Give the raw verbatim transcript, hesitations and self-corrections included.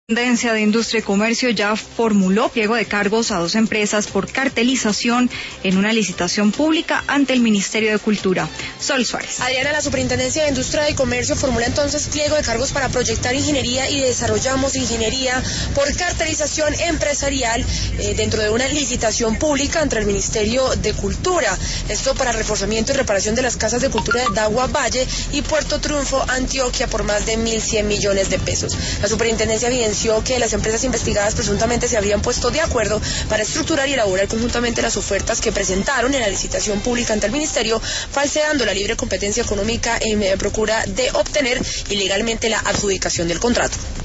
Superintendencia de Industria y Comercio ya formuló pliego de cargos a dos empresas por cartelización en una licitación pública ante el Ministerio de Cultura. Sol Suárez. Adriana, la Superintendencia de Industria y Comercio formula entonces pliego de cargos para Proyectar Ingeniería y Desarrollamos Ingeniería por cartelización empresarial eh, dentro de una licitación pública entre el Ministerio de Cultura. Esto para reforzamiento y reparación de las casas de cultura de Dagua Valle y Puerto Triunfo, Antioquia, por más de mil cien millones de pesos. La Superintendencia evidenció que las empresas investigadas presuntamente se habían puesto de acuerdo para estructurar y elaborar conjuntamente las ofertas que presentaron en la licitación pública ante el Ministerio, falseando la libre competencia económica en procura de obtener ilegalmente la adjudicación del contrato.